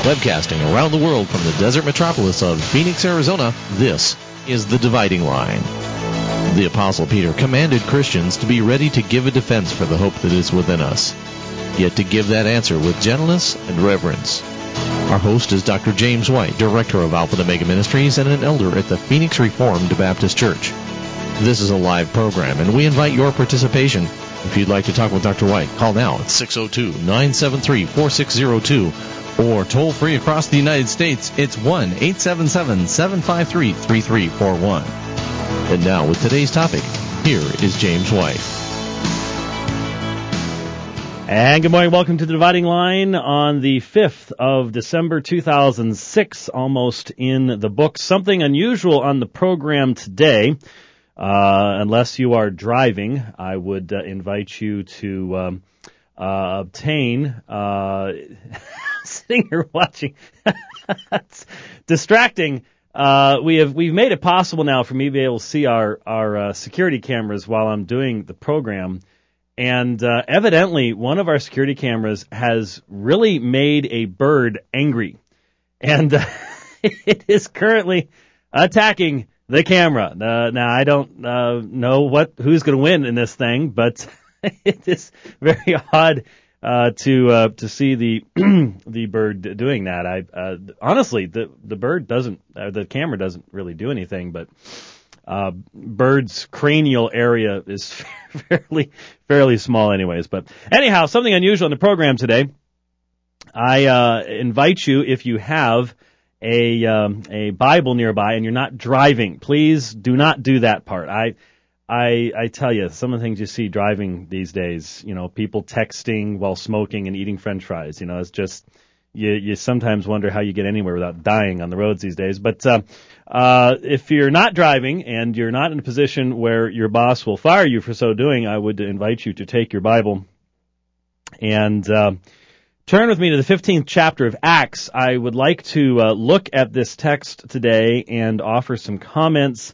Webcasting around the world from the desert metropolis of Phoenix, Arizona, this is The Dividing Line. The Apostle Peter commanded Christians to be ready to give a defense for the hope that is within us, yet to give that answer with gentleness and reverence. Our host is Dr. James White, Director of Alpha and Omega Ministries and an elder at the Phoenix Reformed Baptist Church. This is a live program, and we invite your participation. If you'd like to talk with Dr. White, call now at 602-973-4602, or toll free across the United States, it's 1-877-753-3341. And now, with today's topic, here is James White. And good morning. Welcome to The Dividing Line on the 5th of December, 2006, almost in the books. Something unusual on the program today. Unless you are driving, I would invite you to obtain... sitting here watching. It's distracting. We've made it possible now for me to be able to see our security cameras while I'm doing the program. And evidently, one of our security cameras has really made a bird angry. And it is currently attacking the camera. Now, I don't know who's going to win in this thing, but it is very odd to see the bird doing that. Honestly, the bird doesn't, the camera doesn't really do anything, but bird's cranial area is fairly small anyways. But anyhow, something unusual in the program today. I invite you, if you have a Bible nearby and you're not driving, please do not do that part. I tell you, some of the things you see driving these days, people texting while smoking and eating French fries, it's just, you sometimes wonder how you get anywhere without dying on the roads these days. But if you're not driving and you're not in a position where your boss will fire you for so doing, I would invite you to take your Bible and turn with me to the 15th chapter of Acts. I would like to look at this text today and offer some comments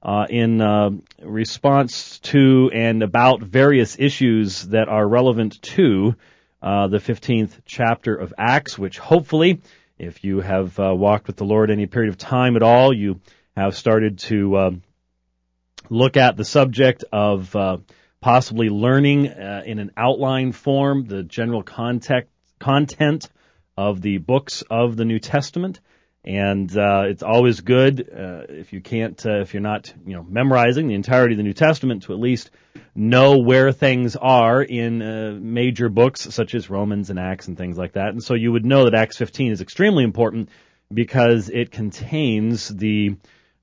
in response to and about various issues that are relevant to the 15th chapter of Acts, which hopefully, if you have walked with the Lord any period of time at all, you have started to look at the subject of possibly learning in an outline form the general content of the books of the New Testament. And it's always good if you're not memorizing the entirety of the New Testament, to at least know where things are in major books such as Romans and Acts and things like that. And so you would know that Acts 15 is extremely important because it contains the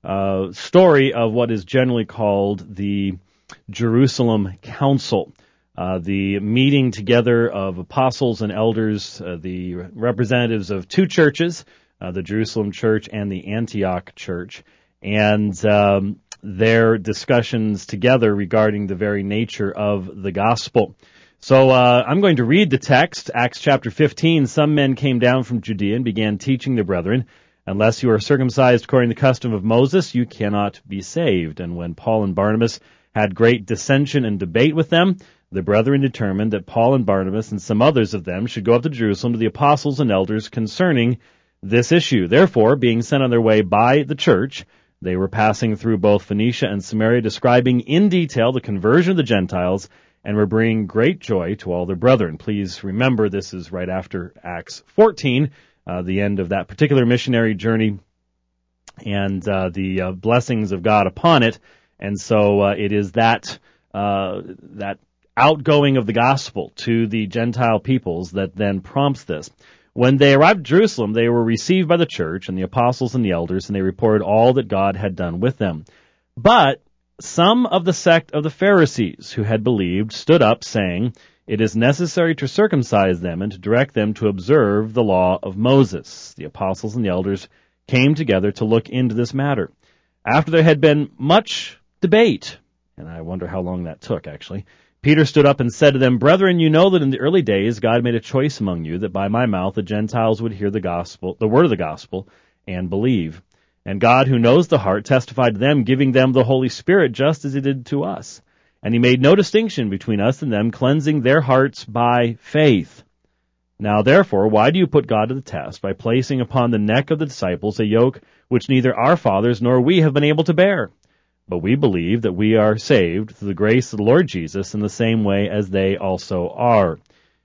story of what is generally called the Jerusalem Council. The meeting together of apostles and elders, the representatives of two churches, the Jerusalem Church and the Antioch Church, and their discussions together regarding the very nature of the gospel. So I'm going to read the text, Acts chapter 15. Some men came down from Judea and began teaching the brethren, unless you are circumcised according to the custom of Moses, you cannot be saved. And when Paul and Barnabas had great dissension and debate with them, the brethren determined that Paul and Barnabas and some others of them should go up to Jerusalem to the apostles and elders concerning this issue. Therefore, being sent on their way by the church, they were passing through both Phoenicia and Samaria, describing in detail the conversion of the Gentiles, and were bringing great joy to all their brethren. Please remember, this is right after Acts 14, the end of that particular missionary journey, and the blessings of God upon it. And so it is that outgoing of the gospel to the Gentile peoples that then prompts this. When they arrived at Jerusalem, they were received by the church and the apostles and the elders, and they reported all that God had done with them. But some of the sect of the Pharisees who had believed stood up, saying, "It is necessary to circumcise them and to direct them to observe the law of Moses." The apostles and the elders came together to look into this matter. After there had been much debate, and I wonder how long that took, actually, Peter stood up and said to them, "Brethren, you know that in the early days God made a choice among you that by my mouth the Gentiles would hear the gospel, the word of the gospel, and believe. And God, who knows the heart, testified to them, giving them the Holy Spirit just as he did to us. And he made no distinction between us and them, cleansing their hearts by faith. Now therefore, why do you put God to the test by placing upon the neck of the disciples a yoke which neither our fathers nor we have been able to bear? But we believe that we are saved through the grace of the Lord Jesus in the same way as they also are.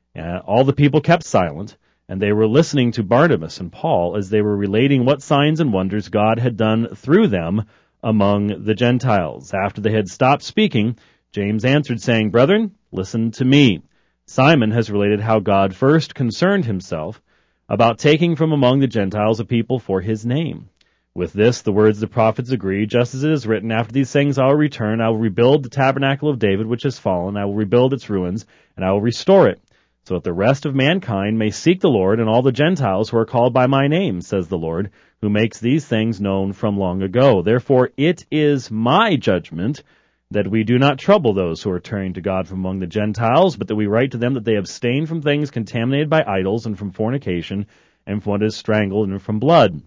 All the people kept silent, and they were listening to Barnabas and Paul as they were relating what signs and wonders God had done through them among the Gentiles. After they had stopped speaking, James answered, saying, Brethren, listen to me. Simon has related how God first concerned himself about taking from among the Gentiles a people for his name. With this, the words of the prophets agree, just as it is written, After these things I will return, I will rebuild the tabernacle of David which has fallen, I will rebuild its ruins, and I will restore it, so that the rest of mankind may seek the Lord and all the Gentiles who are called by my name, says the Lord, who makes these things known from long ago. Therefore it is my judgment that we do not trouble those who are turning to God from among the Gentiles, but that we write to them that they abstain from things contaminated by idols and from fornication and from what is strangled and from blood.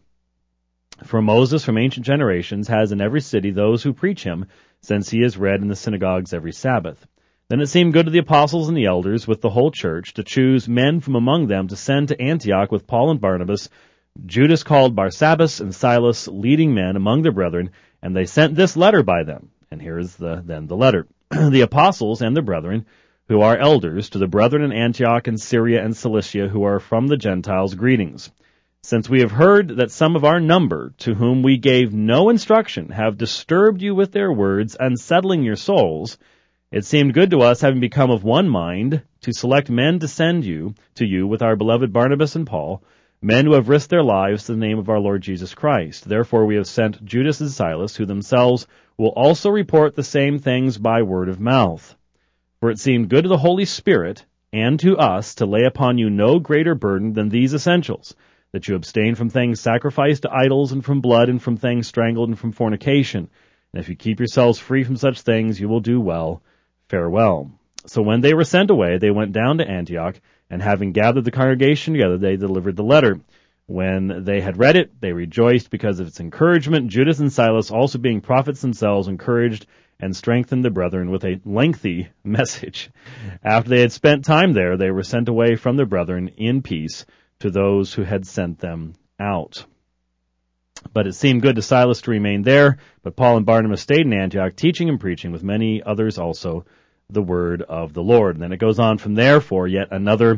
For Moses from ancient generations has in every city those who preach him, since he is read in the synagogues every Sabbath. Then it seemed good to the apostles and the elders with the whole church to choose men from among them to send to Antioch with Paul and Barnabas, Judas called Barsabbas and Silas, leading men among the brethren, and they sent this letter by them. And here is then the letter. The apostles and the brethren, who are elders, to the brethren in Antioch and Syria and Cilicia, who are from the Gentiles, greetings. Since we have heard that some of our number, to whom we gave no instruction, have disturbed you with their words, unsettling your souls, it seemed good to us, having become of one mind, to select men to send to you with our beloved Barnabas and Paul, men who have risked their lives to the name of our Lord Jesus Christ. Therefore we have sent Judas and Silas, who themselves will also report the same things by word of mouth. For it seemed good to the Holy Spirit and to us to lay upon you no greater burden than these essentials, that you abstain from things sacrificed to idols and from blood and from things strangled and from fornication. And if you keep yourselves free from such things, you will do well. Farewell. So when they were sent away, they went down to Antioch, and having gathered the congregation together, they delivered the letter. When they had read it, they rejoiced because of its encouragement. Judas and Silas, also being prophets themselves, encouraged and strengthened the brethren with a lengthy message. After they had spent time there, they were sent away from the brethren in peace to those who had sent them out. But it seemed good to Silas to remain there, but Paul and Barnabas stayed in Antioch, teaching and preaching with many others also the word of the Lord. And then it goes on from there for yet another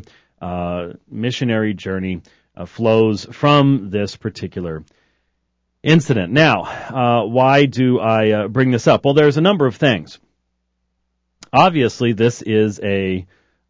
missionary journey flows from this particular incident. Now, why do I bring this up? Well, there's a number of things. Obviously, this is a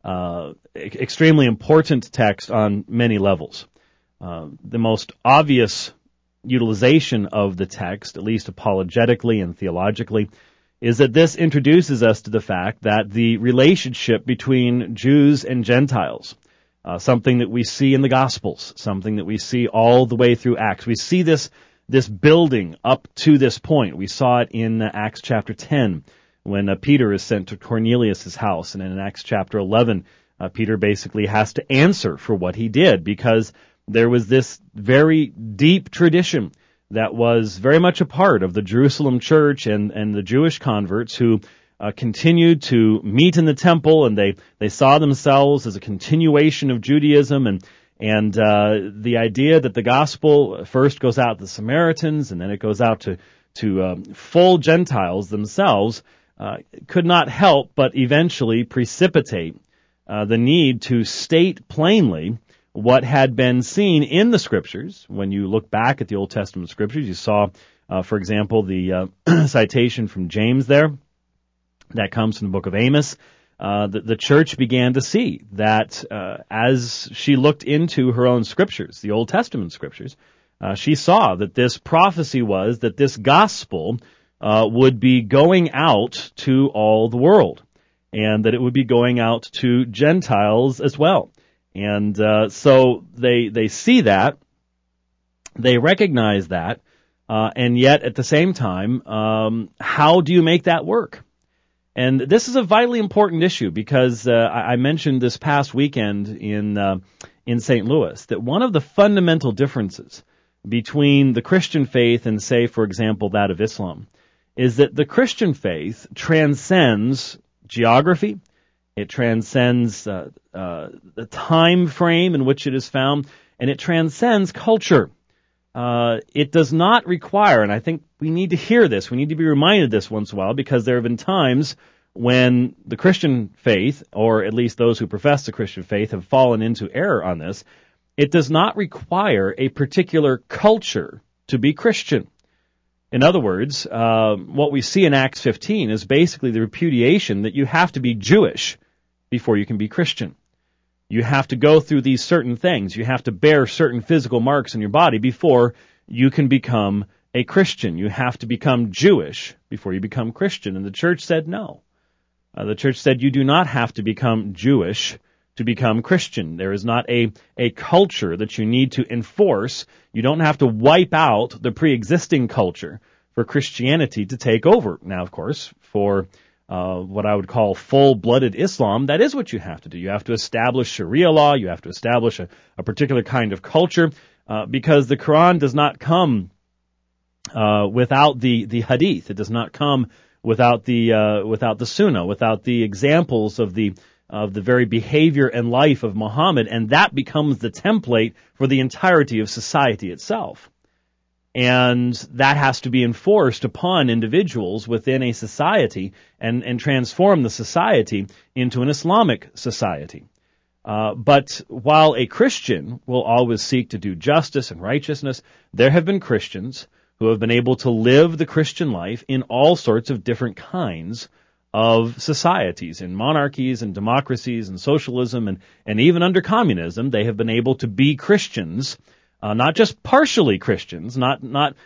extremely important text on many levels. The most obvious utilization of the text, at least apologetically and theologically, is that this introduces us to the fact that the relationship between Jews and Gentiles, something that we see in the Gospels, something that we see all the way through Acts. We see this building up to this point. We saw it in Acts chapter 10 when Peter is sent to Cornelius' house, and in Acts chapter 11, Peter basically has to answer for what he did because there was this very deep tradition that was very much a part of the Jerusalem church and the Jewish converts who continued to meet in the temple, and they saw themselves as a continuation of Judaism, and the idea that the gospel first goes out to the Samaritans and then it goes out to full Gentiles themselves could not help but eventually precipitate the need to state plainly what had been seen in the Scriptures. When you look back at the Old Testament Scriptures, you saw, for example, the citation from James there. That comes from the book of Amos. The church began to see that as she looked into her own Scriptures, the Old Testament Scriptures, she saw that this prophecy was that this gospel would be going out to all the world, and that it would be going out to Gentiles as well. And so they see that, they recognize that, and yet at the same time, how do you make that work? And this is a vitally important issue because I mentioned this past weekend in St. Louis that one of the fundamental differences between the Christian faith and, say, for example, that of Islam is that the Christian faith transcends geography It transcends the time frame in which it is found, and it transcends culture. It does not require, and I think we need to hear this, we need to be reminded of this once in a while, because there have been times when the Christian faith, or at least those who profess the Christian faith, have fallen into error on this. It does not require a particular culture to be Christian. In other words, what we see in Acts 15 is basically the repudiation that you have to be Jewish before you can be Christian. You have to go through these certain things. You have to bear certain physical marks in your body before you can become a Christian. You have to become Jewish before you become Christian. And the church said no. The church said you do not have to become Jewish to become Christian. There is not a culture that you need to enforce. You don't have to wipe out the pre-existing culture for Christianity to take over. Now, of course, for what I would call full-blooded Islam, that is what you have to do. You have to establish Sharia law. You have to establish a particular kind of culture, because the Quran does not come without the Hadith. It does not come without the Sunnah, without the examples of the very behavior and life of Muhammad, and that becomes the template for the entirety of society itself. And that has to be enforced upon individuals within a society and transform the society into an Islamic society. But while a Christian will always seek to do justice and righteousness, there have been Christians who have been able to live the Christian life in all sorts of different kinds of societies, in monarchies and democracies and socialism and even under communism. They have been able to be Christians, not just partially Christians, not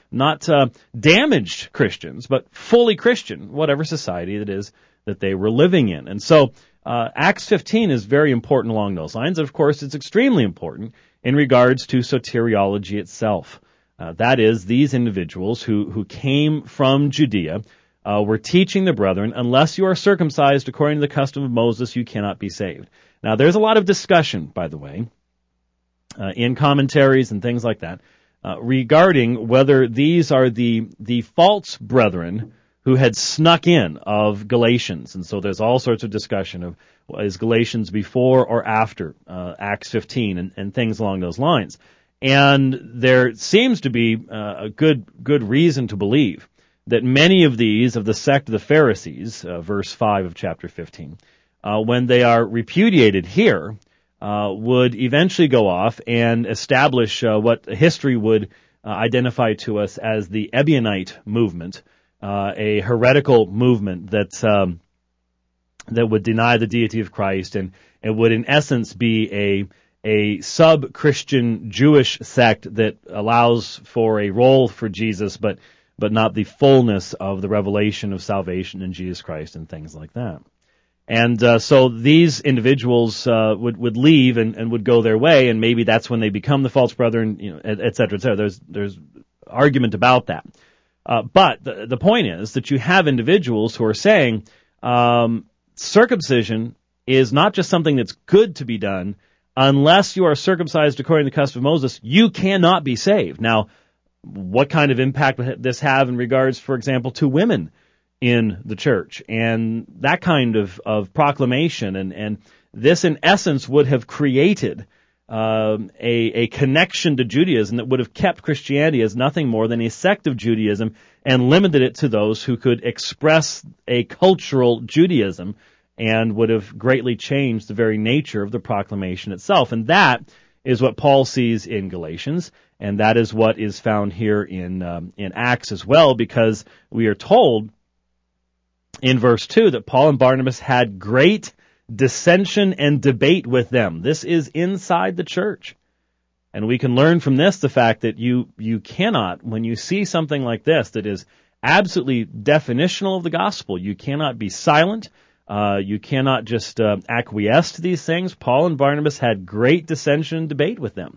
damaged Christians, but fully Christian, whatever society it is that they were living in. And so Acts 15 is very important along those lines. Of course, it's extremely important in regards to soteriology itself. That is, these individuals who came from Judea were teaching the brethren, unless you are circumcised according to the custom of Moses, you cannot be saved. Now, there's a lot of discussion, by the way, in commentaries and things like that, regarding whether these are the false brethren who had snuck in of Galatians. And so there's all sorts of discussion of, is Galatians before or after Acts 15 and things along those lines. And there seems to be a good reason to believe that many of these, of the sect of the Pharisees, verse 5 of chapter 15, when they are repudiated here, would eventually go off and establish what history would identify to us as the Ebionite movement, a heretical movement that would deny the deity of Christ, and it would in essence be a sub-Christian Jewish sect that allows for a role for Jesus, but not the fullness of the revelation of salvation in Jesus Christ and things like that. And so these individuals would leave and would go their way, and maybe that's when they become the false brethren, et cetera, et cetera. There's argument about that. But the point is that you have individuals who are saying circumcision is not just something that's good to be done. Unless you are circumcised according to the custom of Moses, you cannot be saved. Now, what kind of impact would this have in regards, for example, to women in the church? And that kind of proclamation, and this in essence would have created a connection to Judaism that would have kept Christianity as nothing more than a sect of Judaism and limited it to those who could express a cultural Judaism, and would have greatly changed the very nature of the proclamation itself. And that is what Paul sees in Galatians, and that is what is found here in Acts as well, because we are told in verse 2 that Paul and Barnabas had great dissension and debate with them. This is inside the church. And we can learn from this the fact that you cannot, when you see something like this that is absolutely definitional of the gospel, you cannot be silent. You cannot just acquiesce to these things. Paul and Barnabas had great dissension and debate with them.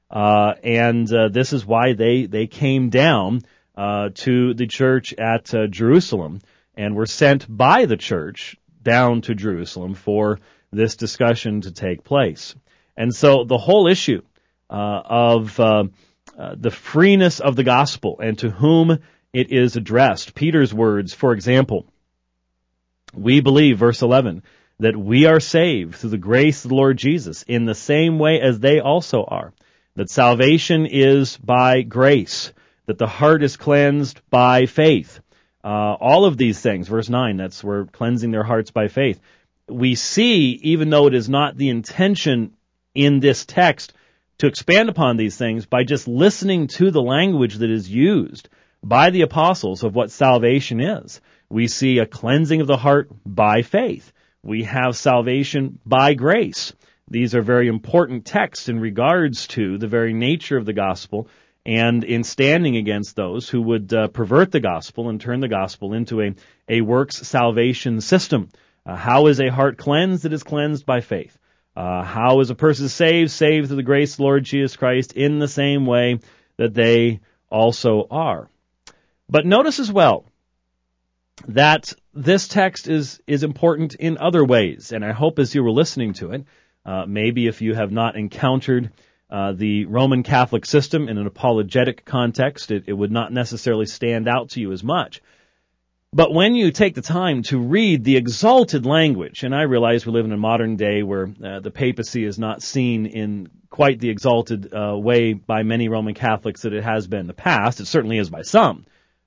And this is why they came down to the church at Jerusalem and were sent by the church down to Jerusalem for this discussion to take place. And so the whole issue of the freeness of the gospel and to whom it is addressed. Peter's words, for example, we believe, verse 11, that we are saved through the grace of the Lord Jesus in the same way as they also are, that salvation is by grace, that the heart is cleansed by faith. All of these things, verse 9, that's where cleansing their hearts by faith. We see, even though it is not the intention in this text to expand upon these things, by just listening to the language that is used by the apostles of what salvation is. We see a cleansing of the heart by faith. We have salvation by grace. These are very important texts in regards to the very nature of the gospel and in standing against those who would pervert the gospel and turn the gospel into a works salvation system. How is a heart cleansed? It is cleansed by faith. How is a person saved? Saved through the grace of the Lord Jesus Christ in the same way that they also are. But notice as well that this text is important in other ways, and I hope as you were listening to it, maybe if you have not encountered the Roman Catholic system in an apologetic context, it would not necessarily stand out to you as much. But when you take the time to read the exalted language, and I realize we live in a modern day where the papacy is not seen in quite the exalted way by many Roman Catholics that it has been in the past. It certainly is by some.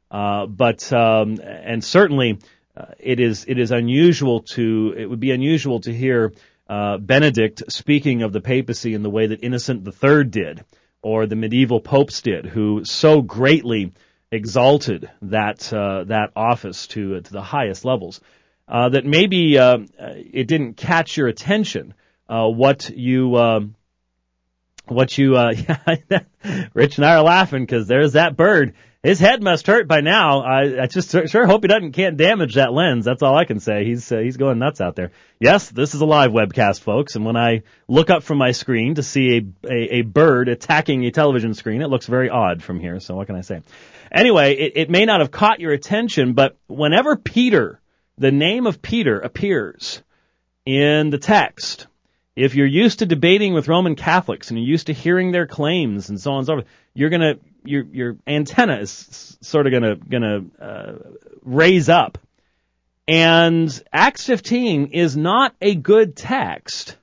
And certainly it would be unusual to hear Benedict speaking of the papacy in the way that Innocent III did, or the medieval popes did, who so greatly exalted that office to the highest levels, that maybe it didn't catch your attention. Rich and I are laughing because there's that bird. His head must hurt by now. I just sure hope he can't damage that lens. That's all I can say. He's going nuts out there. Yes, this is a live webcast, folks, and when I look up from my screen to see a bird attacking a television screen, it looks very odd from here. So what can I say? Anyway, it may not have caught your attention, but whenever the name of Peter appears in the text, if you're used to debating with Roman Catholics and you're used to hearing their claims and so on and so forth, your antenna is sort of gonna raise up. And Acts 15 is not a good text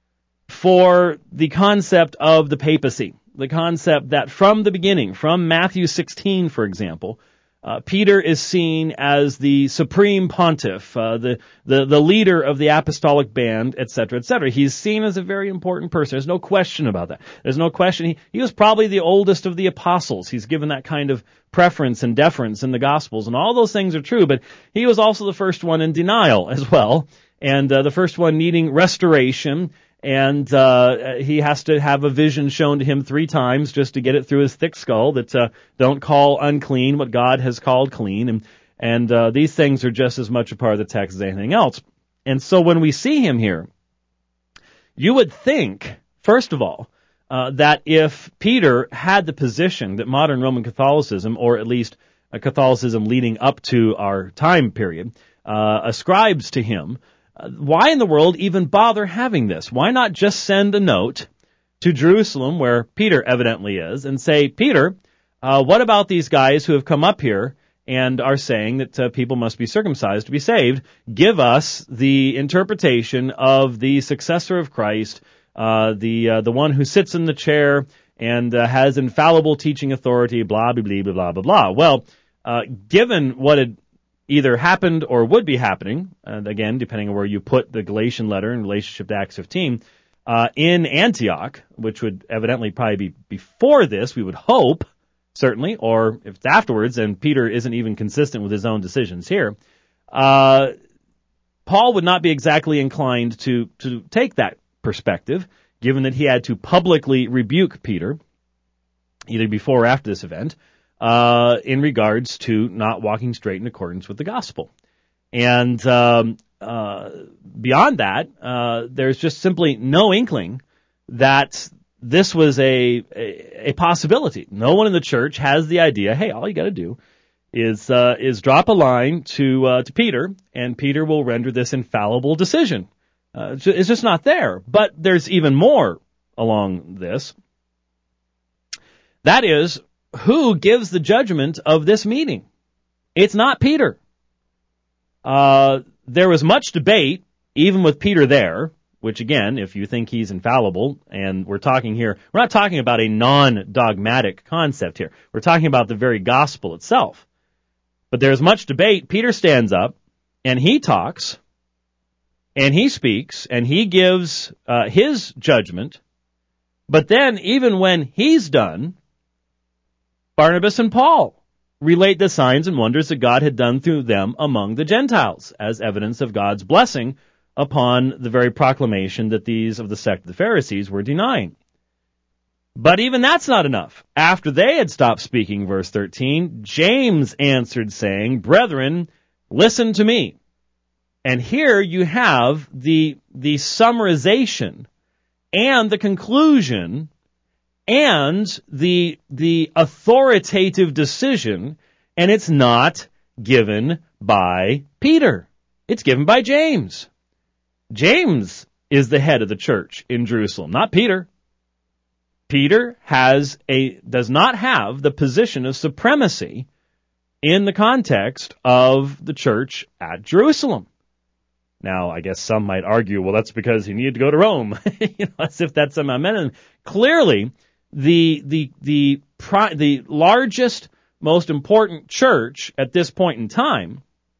for the concept of the papacy. The concept that from the beginning, from Matthew 16, for example, Peter is seen as the supreme pontiff, the leader of the apostolic band, etc., etc. He's seen as a very important person. There's no question about that. There's no question. He was probably the oldest of the apostles. He's given that kind of preference and deference in the Gospels, and all those things are true, but he was also the first one in denial as well, and the first one needing restoration. And he has to have a vision shown to him 3 times just to get it through his thick skull that don't call unclean what God has called clean. And these things are just as much a part of the text as anything else. And so when we see him here, you would think, first of all, that if Peter had the position that modern Roman Catholicism, or at least a Catholicism leading up to our time period, ascribes to him, why in the world even bother having this? Why not just send a note to Jerusalem, where Peter evidently is, and say, Peter, what about these guys who have come up here and are saying that people must be circumcised to be saved? Give us the interpretation of the successor of Christ, the one who sits in the chair and has infallible teaching authority, blah, blah, blah, blah, blah, blah. Well, given what had either happened or would be happening, and again, depending on where you put the Galatian letter in relationship to Acts 15, in Antioch, which would evidently probably be before this, we would hope, certainly, or if it's afterwards, and Peter isn't even consistent with his own decisions here, Paul would not be exactly inclined to take that perspective, given that he had to publicly rebuke Peter, either before or after this event, in regards to not walking straight in accordance with the gospel. And beyond that, there's just simply no inkling that this was a possibility. No one in the church has the idea, hey, all you got to do is drop a line to Peter, and Peter will render this infallible decision. It's just not there. But there's even more along this. That is, who gives the judgment of this meeting? It's not Peter. There was much debate even with Peter there, which again, if you think he's infallible, and we're not talking about a non-dogmatic concept here. We're talking about the very gospel itself. But there's much debate. Peter stands up, and he talks, and he speaks, and he gives his judgment. But then, even when he's done, Barnabas and Paul relate the signs and wonders that God had done through them among the Gentiles as evidence of God's blessing upon the very proclamation that these of the sect of the Pharisees were denying. But even that's not enough. After they had stopped speaking, verse 13, James answered, saying, Brethren, listen to me. And here you have the summarization and the conclusion and the authoritative decision, and it's not given by Peter. It's given by James. James is the head of the church in Jerusalem, not Peter. Peter does not have the position of supremacy in the context of the church at Jerusalem. Now, I guess some might argue, well, that's because he needed to go to Rome, as if that's some amendment. Clearly, the largest, most important church at this point in time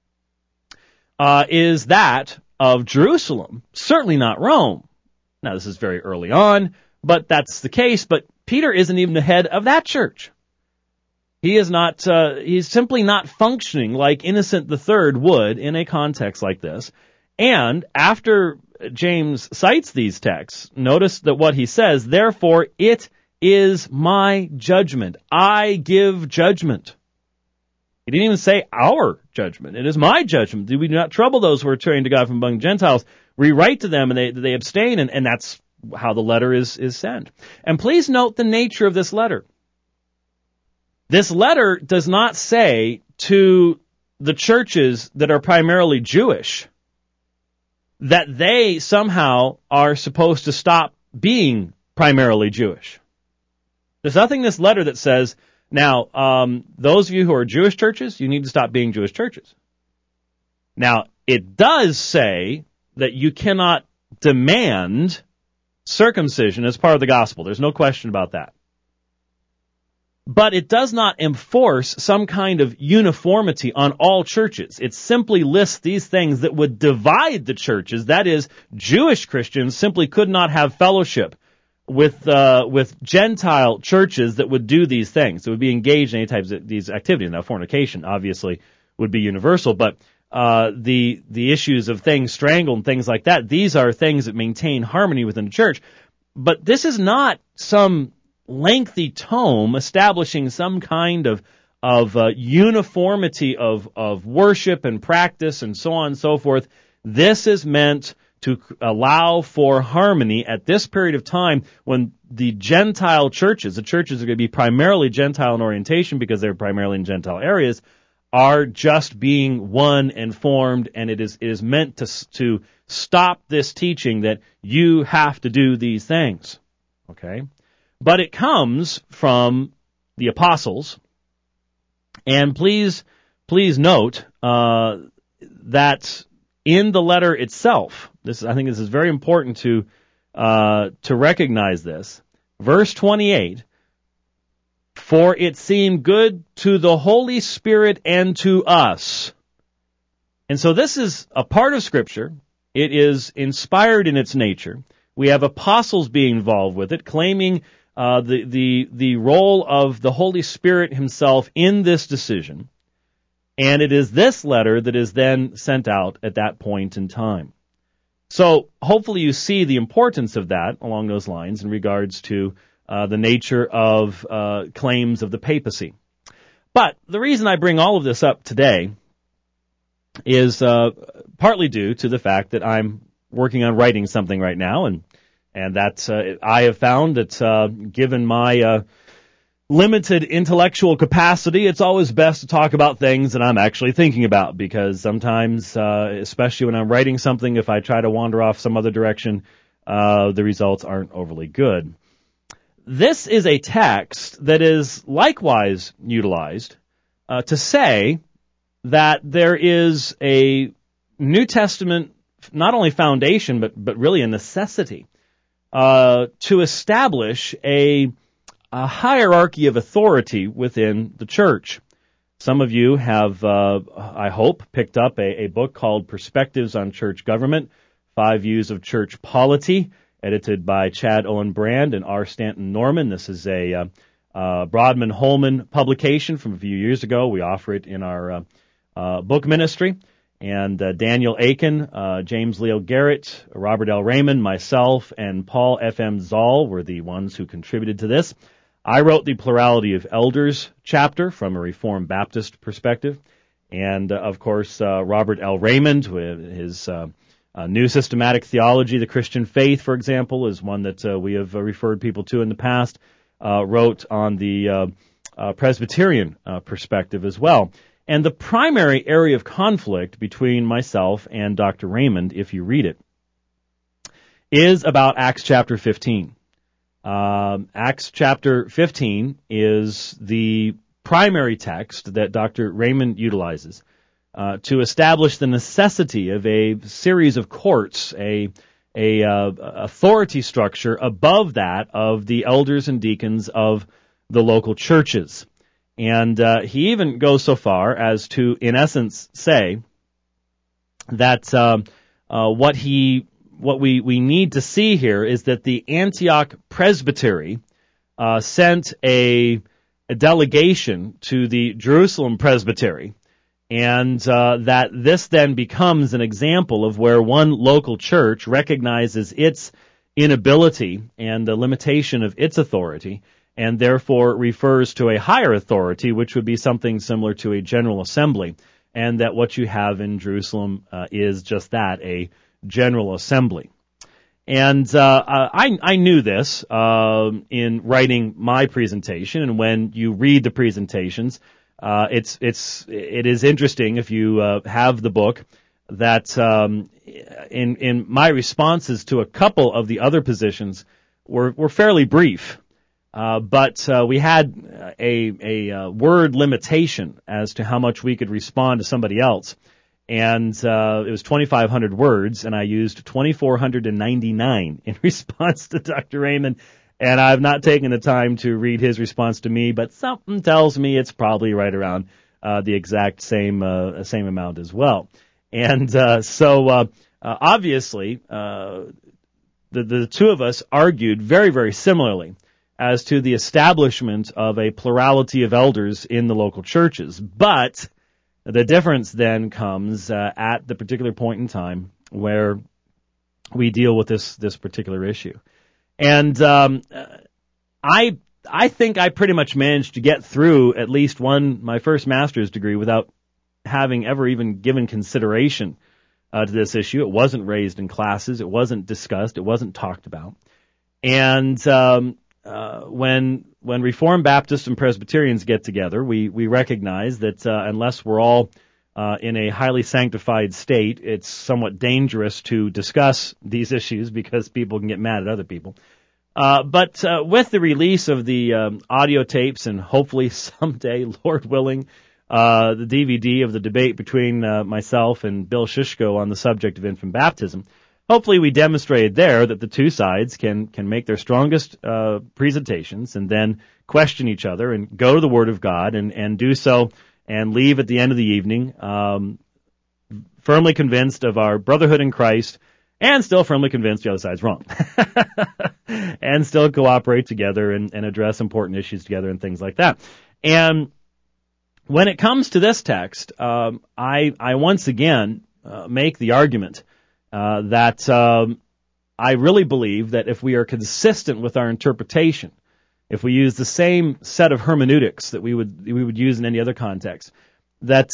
is that of Jerusalem, certainly not Rome. Now, this is very early on, but that's the case. But Peter isn't even the head of that church. He is not. He's simply not functioning like Innocent III would in a context like this. And after James cites these texts, notice that what he says, therefore it is my judgment. I give judgment. He didn't even say our judgment. It is my judgment. We do not trouble those who are turning to God from among Gentiles. We write to them and they abstain, and that's how the letter is sent. And please note the nature of this letter. This letter does not say to the churches that are primarily Jewish that they somehow are supposed to stop being primarily Jewish. There's nothing in this letter that says, now, those of you who are Jewish churches, you need to stop being Jewish churches. Now, it does say that you cannot demand circumcision as part of the gospel. There's no question about that. But it does not enforce some kind of uniformity on all churches. It simply lists these things that would divide the churches. That is, Jewish Christians simply could not have fellowship with Gentile churches that would do these things, that would be engaged in any types of these activities. Now, fornication obviously would be universal, but the issues of things strangled and things like that, these are things that maintain harmony within the church. But this is not some lengthy tome establishing some kind of uniformity of worship and practice and so on and so forth. This is meant to allow for harmony at this period of time when the Gentile churches, the churches are going to be primarily Gentile in orientation because they're primarily in Gentile areas, are just being one and formed, and it is meant to stop this teaching that you have to do these things. Okay? But it comes from the apostles, and please note that in the letter itself, I think this is very important to recognize this. Verse 28, for it seemed good to the Holy Spirit and to us. And so this is a part of Scripture. It is inspired in its nature. We have apostles being involved with it, claiming the role of the Holy Spirit himself in this decision. And it is this letter that is then sent out at that point in time. So hopefully you see the importance of that along those lines in regards to the nature of claims of the papacy. But the reason I bring all of this up today is partly due to the fact that I'm working on writing something right now, and that I have found that given my limited intellectual capacity, it's always best to talk about things that I'm actually thinking about, because sometimes, especially when I'm writing something, if I try to wander off some other direction, the results aren't overly good. This is a text that is likewise utilized to say that there is a New Testament not only foundation, but really a necessity to establish a hierarchy of authority within the church. Some of you have, I hope, picked up a book called Perspectives on Church Government, 5 Views of Church Polity, edited by Chad Owen Brand and R. Stanton Norman. This is a Broadman Holman publication from a few years ago. We offer it in our book ministry. And Daniel Aiken, James Leo Garrett, Robert L. Raymond, myself, and Paul F.M. Zoll were the ones who contributed to this. I wrote the Plurality of Elders chapter from a Reformed Baptist perspective. And, of course, Robert L. Raymond, with his New Systematic Theology, the Christian Faith, for example, is one that we have referred people to in the past, wrote on the Presbyterian perspective as well. And the primary area of conflict between myself and Dr. Raymond, if you read it, is about Acts chapter 15. Acts chapter 15 is the primary text that Dr. Raymond utilizes to establish the necessity of a series of courts, a authority structure above that of the elders and deacons of the local churches. And he even goes so far as to, in essence, say that what we need to see here is that the Antioch Presbytery sent a delegation to the Jerusalem Presbytery, and that this then becomes an example of where one local church recognizes its inability and the limitation of its authority, and therefore refers to a higher authority, which would be something similar to a General Assembly, and that what you have in Jerusalem is just that, a General Assembly. And I knew this in writing my presentation, and when you read the presentations, it is interesting if you have the book that in my responses to a couple of the other positions were fairly brief. But we had a word limitation as to how much we could respond to somebody else. And it was 2,500 words, and I used 2,499 in response to Dr. Raymond. And I've not taken the time to read his response to me, but something tells me it's probably right around the exact same amount as well. And so obviously, the two of us argued very, very similarly as to the establishment of a plurality of elders in the local churches. But the difference then comes at the particular point in time where we deal with this particular issue. And I think I pretty much managed to get through at least my first master's degree without having ever even given consideration to this issue. It wasn't raised in classes. It wasn't discussed. It wasn't talked about. And when Reformed Baptists and Presbyterians get together, we recognize that unless we're all in a highly sanctified state, it's somewhat dangerous to discuss these issues because people can get mad at other people. But with the release of the audio tapes and hopefully someday, Lord willing, the DVD of the debate between myself and Bill Shishko on the subject of infant baptism, hopefully we demonstrated there that the two sides can make their strongest presentations and then question each other and go to the Word of God and do so and leave at the end of the evening firmly convinced of our brotherhood in Christ and still firmly convinced the other side's wrong. And still cooperate together and address important issues together and things like that. And when it comes to this text, I once again make the argument that I really believe that if we are consistent with our interpretation, if we use the same set of hermeneutics that we would use in any other context, that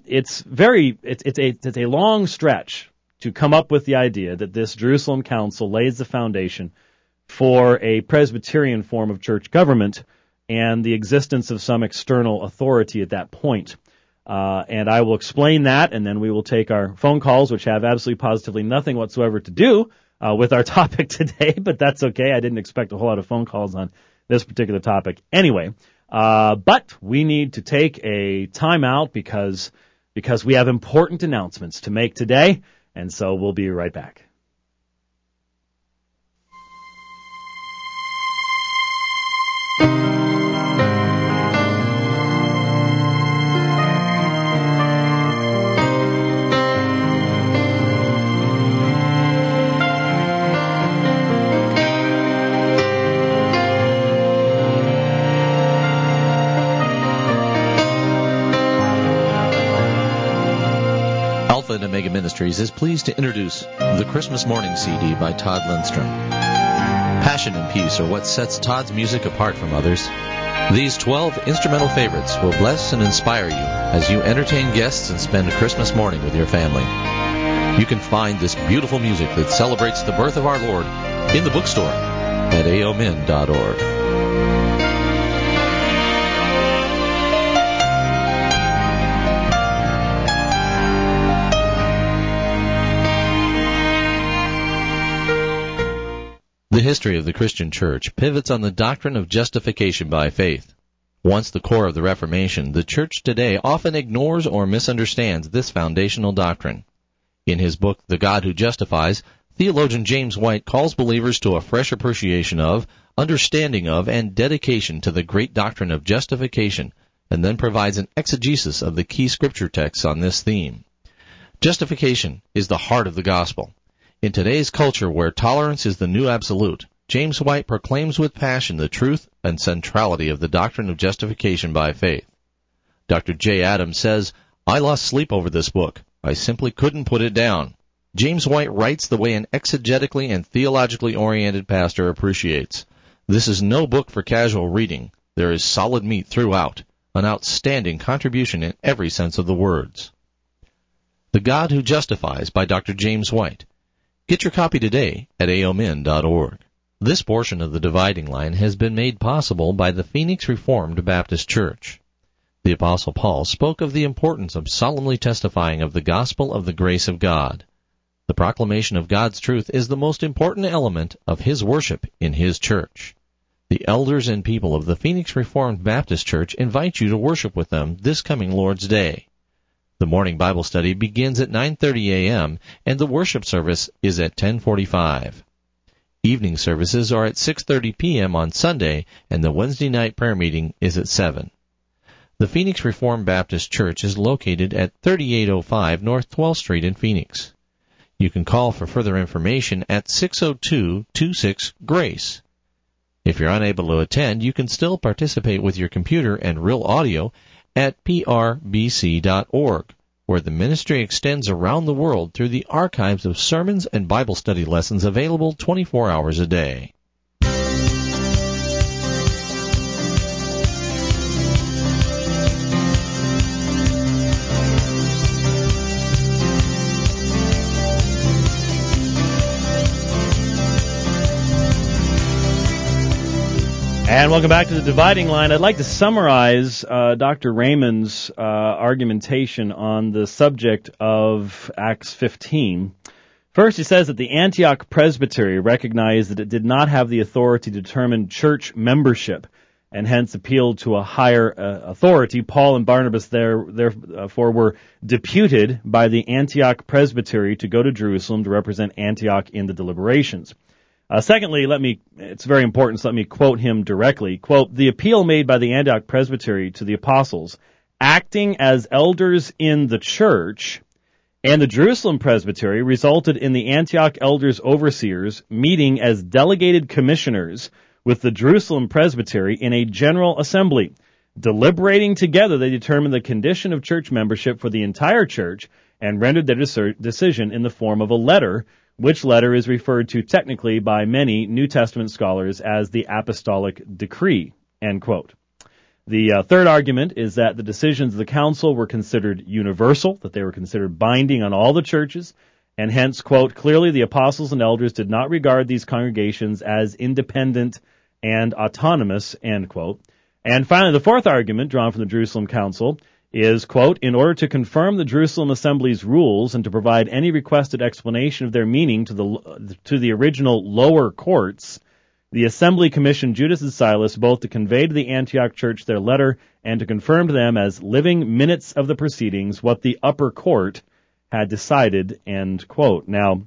it's a long stretch to come up with the idea that this Jerusalem Council lays the foundation for a Presbyterian form of church government and the existence of some external authority at that point. And I will explain that, and then we will take our phone calls, which have absolutely positively nothing whatsoever to do with our topic today, but that's okay. I didn't expect a whole lot of phone calls on this particular topic anyway. But we need to take a time out because we have important announcements to make today, And so we'll be right back. Alpha and Omega Ministries is pleased to introduce the Christmas Morning CD by Todd Lindstrom. Passion and peace are what sets Todd's music apart from others. These 12 instrumental favorites will bless and inspire you as you entertain guests and spend Christmas morning with your family. You can find this beautiful music that celebrates the birth of our Lord in the bookstore at aomin.org. The history of the Christian Church pivots on the doctrine of justification by faith. Once the core of the Reformation, the Church today often ignores or misunderstands this foundational doctrine. In his book, The God Who Justifies, theologian James White calls believers to a fresh appreciation of, understanding of, and dedication to the great doctrine of justification, and then provides an exegesis of the key scripture texts on this theme. Justification is the heart of the gospel. In today's culture where tolerance is the new absolute, James White proclaims with passion the truth and centrality of the doctrine of justification by faith. Dr. J. Adams says, "I lost sleep over this book. I simply couldn't put it down." James White writes the way an exegetically and theologically oriented pastor appreciates. This is no book for casual reading. There is solid meat throughout, an outstanding contribution in every sense of the words. The God Who Justifies by Dr. James White. Get your copy today at aomin.org. This portion of the Dividing Line has been made possible by the Phoenix Reformed Baptist Church. The Apostle Paul spoke of the importance of solemnly testifying of the gospel of the grace of God. The proclamation of God's truth is the most important element of his worship in his church. The elders and people of the Phoenix Reformed Baptist Church invite you to worship with them this coming Lord's Day. The morning Bible study begins at 9:30 a.m., and the worship service is at 10:45. Evening services are at 6:30 p.m. on Sunday, and the Wednesday night prayer meeting is at 7. The Phoenix Reformed Baptist Church is located at 3805 North 12th Street in Phoenix. You can call for further information at 602-26-GRACE. If you're unable to attend, you can still participate with your computer and real audio at prbc.org, where the ministry extends around the world through the archives of sermons and Bible study lessons available 24 hours a day. And welcome back to the Dividing Line. I'd like to summarize Dr. Raymond's argumentation on the subject of Acts 15. First, he says that the Antioch Presbytery recognized that it did not have the authority to determine church membership, and hence appealed to a higher authority. Paul and Barnabas therefore were deputed by the Antioch Presbytery to go to Jerusalem to represent Antioch in the deliberations. Secondly, it's very important, so let me quote him directly. Quote, "The appeal made by the Antioch Presbytery to the apostles, acting as elders in the church, and the Jerusalem Presbytery resulted in the Antioch elders overseers meeting as delegated commissioners with the Jerusalem Presbytery in a general assembly. Deliberating together, they determined the condition of church membership for the entire church and rendered their decision in the form of a letter, which letter is referred to technically by many New Testament scholars as the Apostolic Decree," end quote. The third argument is that the decisions of the council were considered universal, that they were considered binding on all the churches, and hence, quote, "Clearly the apostles and elders did not regard these congregations as independent and autonomous," end quote. And finally, the fourth argument, drawn from the Jerusalem Council, is, quote, "In order to confirm the Jerusalem Assembly's rules and to provide any requested explanation of their meaning to the original lower courts, the Assembly commissioned Judas and Silas both to convey to the Antioch church their letter and to confirm to them as living minutes of the proceedings what the upper court had decided, end quote. Now,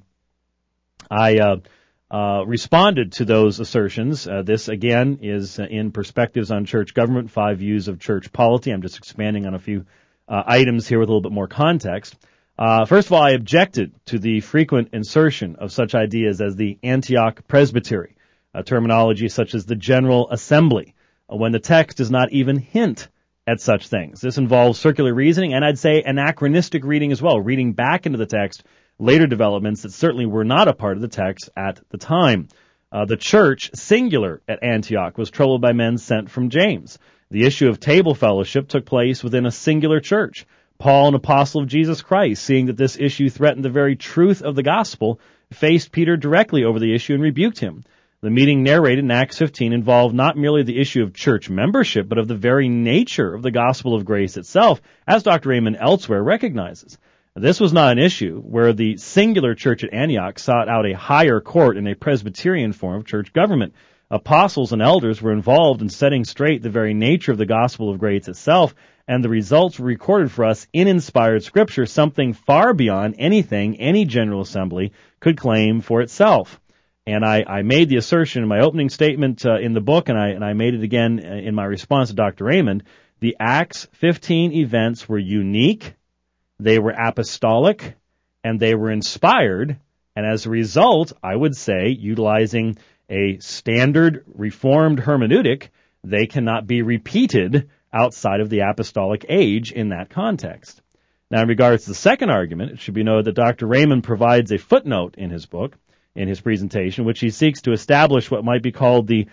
I responded to those assertions. This, again, is in Perspectives on Church Government, 5 Views of Church Polity. I'm just expanding on a few items here with a little bit more context. First of all, I objected to the frequent insertion of such ideas as the Antioch Presbytery, terminology such as the General Assembly, when the text does not even hint at such things. This involves circular reasoning, and I'd say anachronistic reading as well, reading back into the text later developments that certainly were not a part of the text at the time. The church, singular at Antioch, was troubled by men sent from James. The issue of table fellowship took place within a singular church. Paul, an apostle of Jesus Christ, seeing that this issue threatened the very truth of the gospel, faced Peter directly over the issue and rebuked him. The meeting narrated in Acts 15 involved not merely the issue of church membership, but of the very nature of the gospel of grace itself, as Dr. Raymond elsewhere recognizes. This was not an issue where the singular church at Antioch sought out a higher court in a Presbyterian form of church government. Apostles and elders were involved in setting straight the very nature of the gospel of grace itself, and the results were recorded for us in inspired scripture, something far beyond anything any General Assembly could claim for itself. And I made the assertion in my opening statement in the book, and I made it again in my response to Dr. Raymond. The Acts 15 events were unique, they were apostolic, and they were inspired, and as a result, I would say, utilizing a standard Reformed hermeneutic, they cannot be repeated outside of the apostolic age in that context. Now, in regards to the second argument, it should be noted that Dr. Raymond provides a footnote in his book, in his presentation, which he seeks to establish what might be called the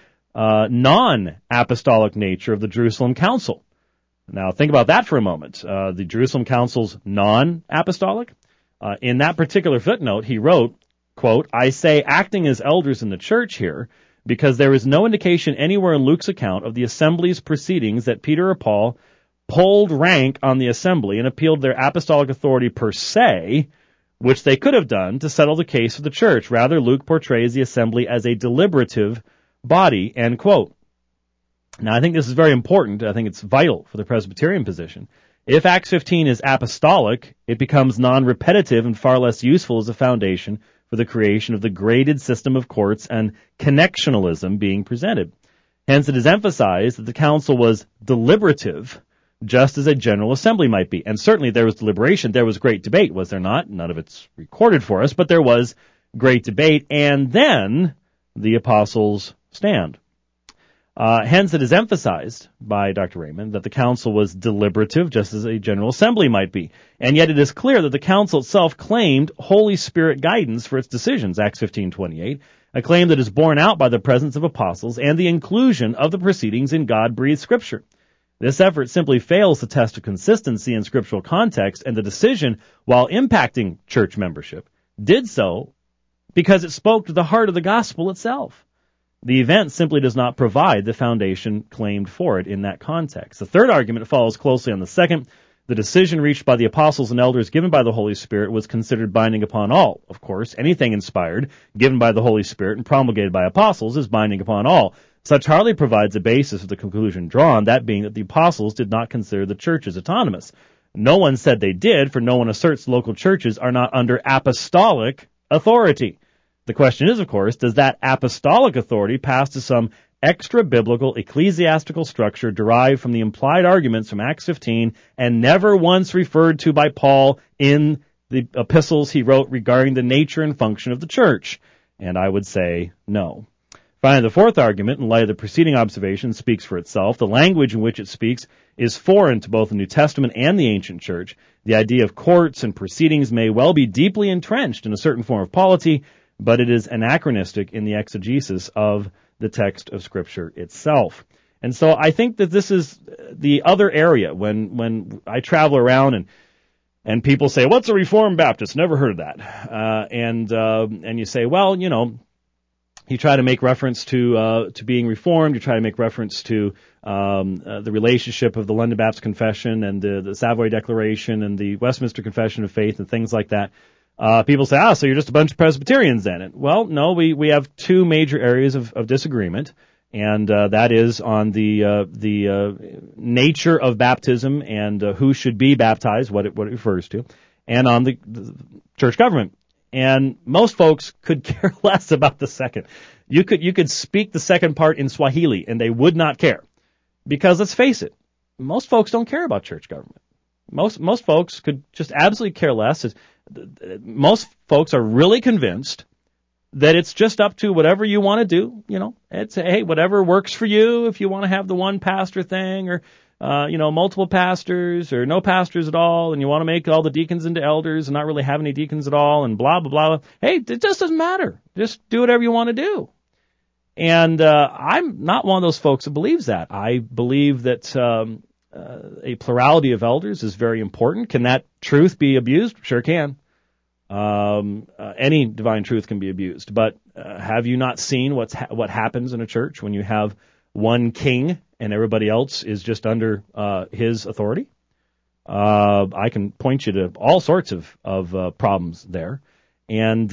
non-apostolic nature of the Jerusalem Council. Now, think about that for a moment. The Jerusalem Council's non-apostolic? In that particular footnote, he wrote, quote, I say acting as elders in the church here because there is no indication anywhere in Luke's account of the assembly's proceedings that Peter or Paul pulled rank on the assembly and appealed their apostolic authority per se, which they could have done to settle the case of the church. Rather, Luke portrays the assembly as a deliberative body, end quote. Now, I think this is very important. I think it's vital for the Presbyterian position. If Acts 15 is apostolic, it becomes non-repetitive and far less useful as a foundation for the creation of the graded system of courts and connectionalism being presented. Hence, it is emphasized that the council was deliberative, just as a General Assembly might be. And certainly there was deliberation, there was great debate, was there not? None of it's recorded for us, but there was great debate, and then the apostles stand. Hence, it is emphasized by Dr. Raymond that the council was deliberative, just as a General Assembly might be. And yet it is clear that the council itself claimed Holy Spirit guidance for its decisions, Acts 15:28, a claim that is borne out by the presence of apostles and the inclusion of the proceedings in God-breathed Scripture. This effort simply fails to test a consistency in scriptural context, and the decision, while impacting church membership, did so because it spoke to the heart of the gospel itself. The event simply does not provide the foundation claimed for it in that context. The third argument follows closely on the second. The decision reached by the apostles and elders given by the Holy Spirit was considered binding upon all. Of course, anything inspired, given by the Holy Spirit, and promulgated by apostles is binding upon all. Such hardly provides a basis for the conclusion drawn, that being that the apostles did not consider the churches autonomous. No one said they did, for no one asserts local churches are not under apostolic authority. The question is, of course, does that apostolic authority pass to some extra-biblical ecclesiastical structure derived from the implied arguments from Acts 15 and never once referred to by Paul in the epistles he wrote regarding the nature and function of the church? And I would say no. Finally, the fourth argument, in light of the preceding observation, speaks for itself. The language in which it speaks is foreign to both the New Testament and the ancient church. The idea of courts and proceedings may well be deeply entrenched in a certain form of polity, but it is anachronistic in the exegesis of the text of Scripture itself. And so I think that this is the other area when I travel around and people say, what's a Reformed Baptist? Never heard of that. And you say, well, you know, you try to make reference to being Reformed. You try to make reference to the relationship of the London Baptist Confession and the Savoy Declaration and the Westminster Confession of Faith and things like that. People say, so you're just a bunch of Presbyterians then. And, well, no, we have two major areas of disagreement, and that is on the nature of baptism and who should be baptized, what it refers to, and on the church government. And most folks could care less about the second. You could speak the second part in Swahili, and they would not care. Because let's face it, most folks don't care about church government. Most folks could just absolutely care less. Most folks are really convinced that it's just up to whatever you want to do. It's, hey, whatever works for you. If you want to have the one pastor thing, or multiple pastors, or no pastors at all, and you want to make all the deacons into elders and not really have any deacons at all, and blah blah blah. Hey, it just doesn't matter. Just do whatever you want to do. And I'm not one of those folks that believes that. I believe that a plurality of elders is very important. Can that truth be abused? Sure can. Any divine truth can be abused. But have you not seen what happens in a church when you have one king and everybody else is just under his authority? I can point you to all sorts of problems there. And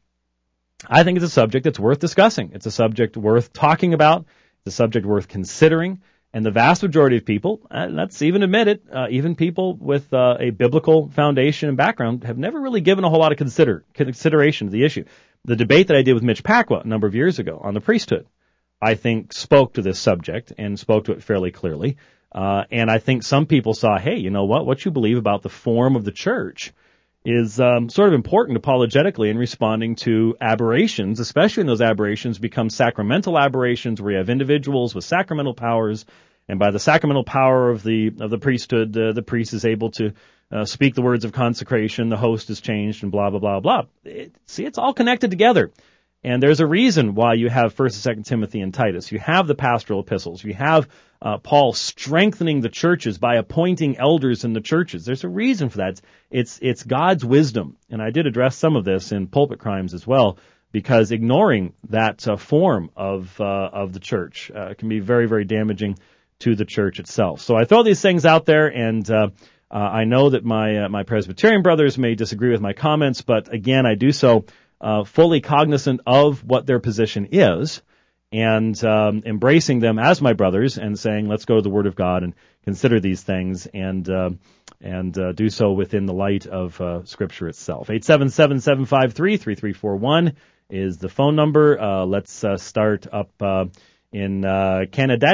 I think it's a subject that's worth discussing. It's a subject worth talking about. It's a subject worth considering. And the vast majority of people, let's even admit it, even people with a biblical foundation and background have never really given a whole lot of consideration to the issue. The debate that I did with Mitch Pacwa a number of years ago on the priesthood, I think spoke to this subject and spoke to it fairly clearly. And I think some people saw, hey, you know what you believe about the form of the church is sort of important apologetically in responding to aberrations, especially when those aberrations become sacramental aberrations where you have individuals with sacramental powers, and by the sacramental power of the priesthood, the priest is able to speak the words of consecration, the host is changed, and blah, blah, blah, blah. It's all connected together. And there's a reason why you have 1st and 2nd Timothy and Titus. You have the pastoral epistles. You have Paul strengthening the churches by appointing elders in the churches. There's a reason for that. It's God's wisdom. And I did address some of this in Pulpit Crimes as well, because ignoring that form of the church can be very, very damaging to the church itself. So I throw these things out there, and I know that my Presbyterian brothers may disagree with my comments, but again, I do so fully cognizant of what their position is, and embracing them as my brothers and saying, let's go to the Word of God and consider these things, and do so within the light of Scripture itself. 877-753-3341 is the phone number. Let's start up in Canada,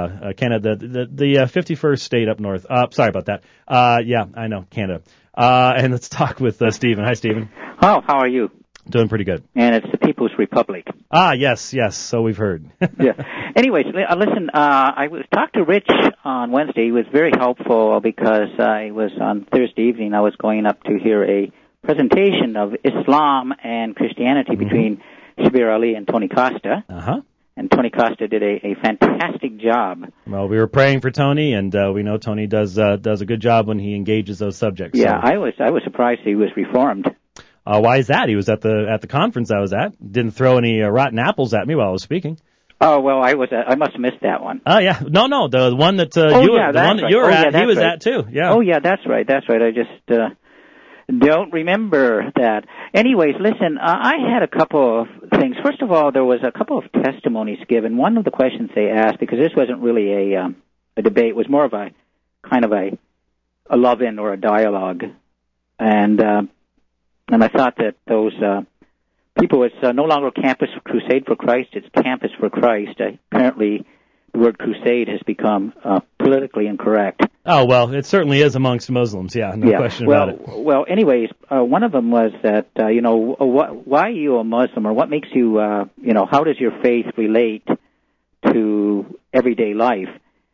the 51st state up north. Sorry about that. Yeah, I know, Canada. And let's talk with Stephen. Hi, Stephen. Oh, how are you? Doing pretty good. And it's the People's Republic. Yes, so we've heard. Yeah. Anyways, listen, I was talked to Rich on Wednesday. He was very helpful because I was on Thursday evening. I was going up to hear a presentation of Islam and Christianity between Shabir Ali and Tony Costa. Uh-huh. And Tony Costa did a fantastic job. Well, we were praying for Tony, and we know Tony does a good job when he engages those subjects. Yeah, so. I was surprised he was reformed. Why is that? He was at the conference I was at. Didn't throw any rotten apples at me while I was speaking. Oh, well, I must have missed that one. Oh, yeah. No, the one that you were at, he was at too. Yeah. Oh, yeah, that's right. I just don't remember that. Anyways, listen, I had a couple of things. First of all, there was a couple of testimonies given. One of the questions they asked, because this wasn't really a debate, was more of a kind of a love-in or a dialogue. And I thought that those people, it's no longer Campus Crusade for Christ, it's Campus for Christ. Apparently, the word crusade has become politically incorrect. Oh, well, it certainly is amongst Muslims, no question about it. Well, anyways, one of them was that, why are you a Muslim, or what makes you, how does your faith relate to everyday life?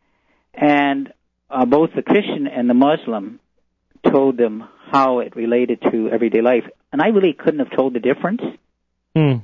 And both the Christian and the Muslim told them how it related to everyday life, and I really couldn't have told the difference. The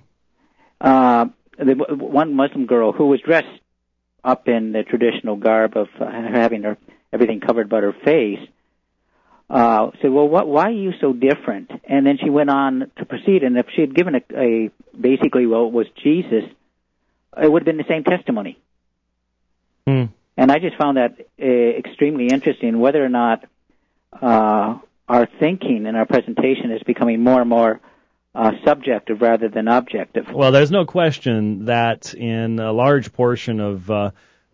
one Muslim girl who was dressed up in the traditional garb of having everything covered but her face said, well, why are you so different? And then she went on to proceed, and if she had given basically, it was Jesus, it would have been the same testimony. And I just found that extremely interesting, whether or not our thinking and our presentation is becoming more and more subjective rather than objective. Well, there's no question that in a large portion of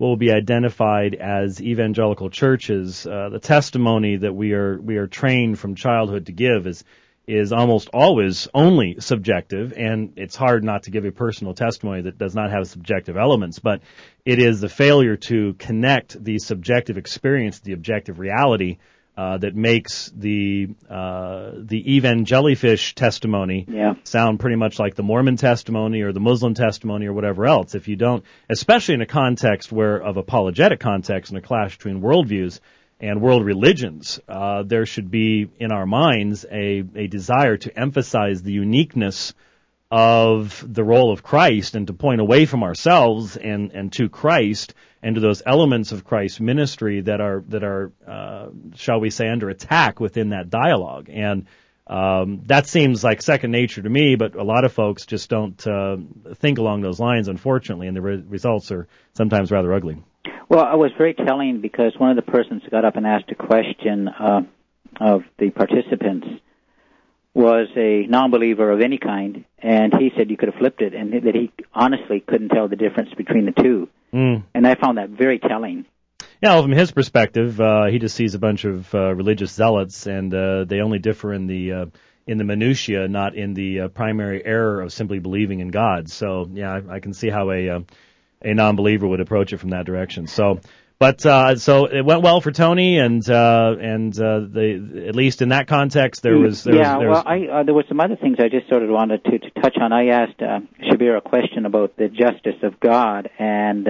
what will be identified as evangelical churches, the testimony that we are trained from childhood to give is almost always only subjective, and it's hard not to give a personal testimony that does not have subjective elements, but it is the failure to connect the subjective experience to the objective reality that makes the evangelifish testimony sound pretty much like the Mormon testimony or the Muslim testimony or whatever else. If you don't, especially in a context of apologetic context and a clash between worldviews and world religions, there should be in our minds a desire to emphasize the uniqueness of the role of Christ and to point away from ourselves and to Christ and to those elements of Christ's ministry that are shall we say, under attack within that dialogue. And that seems like second nature to me, but a lot of folks just don't think along those lines, unfortunately, and the results are sometimes rather ugly. Well, it was very telling because one of the persons got up and asked a question of the participants was a non-believer of any kind, and he said you could have flipped it, and that he honestly couldn't tell the difference between the two. And I found that very telling. Yeah, well, from his perspective, he just sees a bunch of religious zealots, and they only differ in the minutiae, not in the primary error of simply believing in God. So, yeah, I can see how a non-believer would approach it from that direction. So it went well for Tony, and at least in that context, there was some other things I just sort of wanted to touch on. I asked Shabir a question about the justice of God, and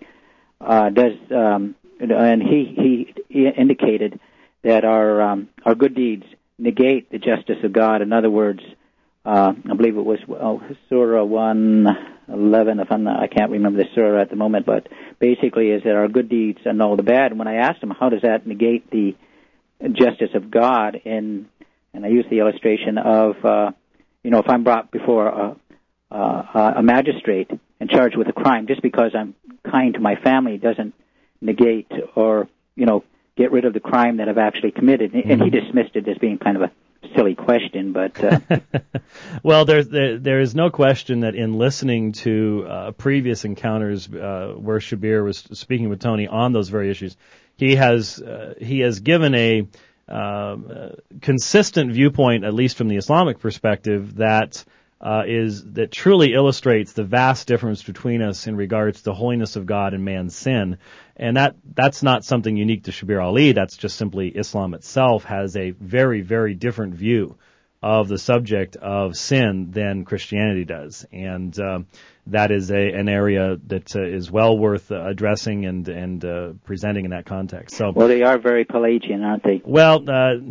he indicated that our good deeds negate the justice of God. In other words, I believe it was Surah 111. I can't remember the surah at the moment, but basically is that our good deeds annul the bad. And when I asked him how does that negate the justice of God, and I used the illustration of if I'm brought before a magistrate and charged with a crime, just because I'm kind to my family doesn't negate or get rid of the crime that I've actually committed. And he dismissed it as being kind of a silly question, but well, there is no question that in listening to previous encounters where Shabir was speaking with Tony on those very issues, he has given a consistent viewpoint, at least from the Islamic perspective, that truly illustrates the vast difference between us in regards to the holiness of God and man's sin. And that's not something unique to Shabir Ali. That's just simply Islam itself has a very, very different view of the subject of sin than Christianity does. And that is an area that is well worth addressing and presenting in that context. So, well, they are very Pelagian, aren't they? Well,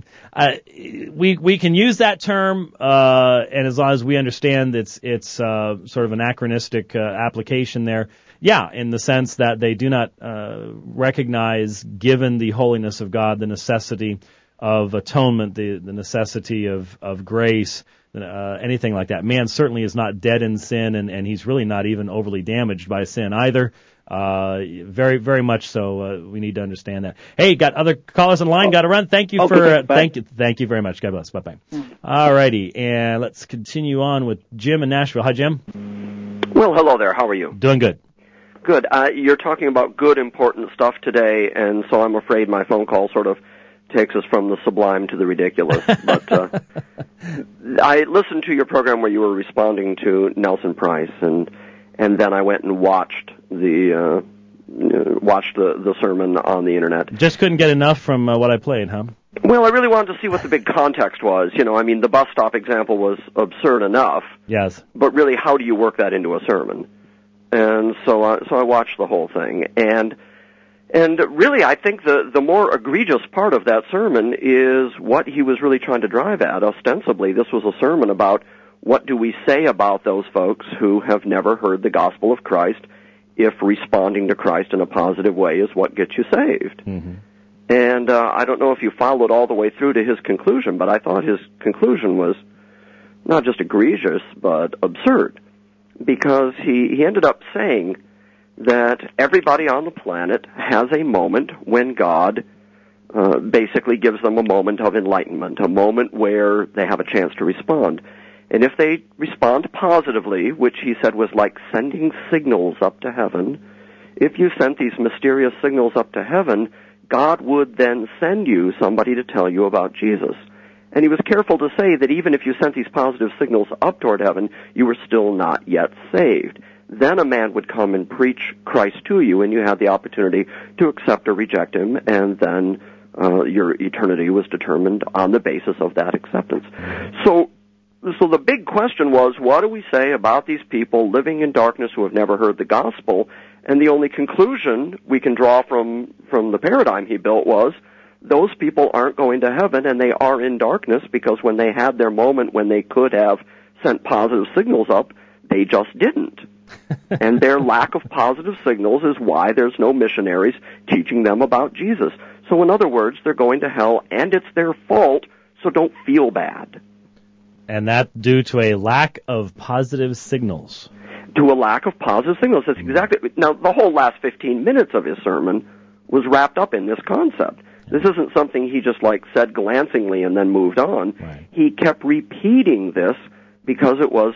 we can use that term, and as long as we understand it's sort of anachronistic application there. Yeah, in the sense that they do not recognize, given the holiness of God, the necessity of atonement, the necessity of grace, anything like that. Man certainly is not dead in sin, and he's really not even overly damaged by sin either. Very, very much so. We need to understand that. Hey, got other callers on the line. Got to run. Thank you thank you very much. God bless. Bye bye. All righty, and let's continue on with Jim in Nashville. Hi, Jim. Well, hello there. How are you? Doing good. Good. You're talking about good, important stuff today, and so I'm afraid my phone call sort of takes us from the sublime to the ridiculous. But I listened to your program where you were responding to Nelson Price, and then I went and watched the sermon on the internet. Just couldn't get enough from what I played, huh? Well, I really wanted to see what the big context was. The bus stop example was absurd enough. Yes. But really, how do you work that into a sermon? And so I watched the whole thing, and really, I think the more egregious part of that sermon is what he was really trying to drive at. Ostensibly, this was a sermon about what do we say about those folks who have never heard the gospel of Christ if responding to Christ in a positive way is what gets you saved. Mm-hmm. And I don't know if you followed all the way through to his conclusion, but I thought his conclusion was not just egregious, but absurd. Because he ended up saying that everybody on the planet has a moment when God basically gives them a moment of enlightenment, a moment where they have a chance to respond. And if they respond positively, which he said was like sending signals up to heaven, if you sent these mysterious signals up to heaven, God would then send you somebody to tell you about Jesus. And he was careful to say that even if you sent these positive signals up toward heaven, you were still not yet saved. Then a man would come and preach Christ to you, and you had the opportunity to accept or reject him, and then your eternity was determined on the basis of that acceptance. So the big question was, what do we say about these people living in darkness who have never heard the gospel? And the only conclusion we can draw from the paradigm he built was, those people aren't going to heaven, and they are in darkness because when they had their moment when they could have sent positive signals up, they just didn't. And their lack of positive signals is why there's no missionaries teaching them about Jesus. So in other words, they're going to hell, and it's their fault, so don't feel bad. And that due to a lack of positive signals. To a lack of positive signals. That's exactly. Now, the whole last 15 minutes of his sermon was wrapped up in this concept. This isn't something he just said glancingly and then moved on. Right. He kept repeating this because it was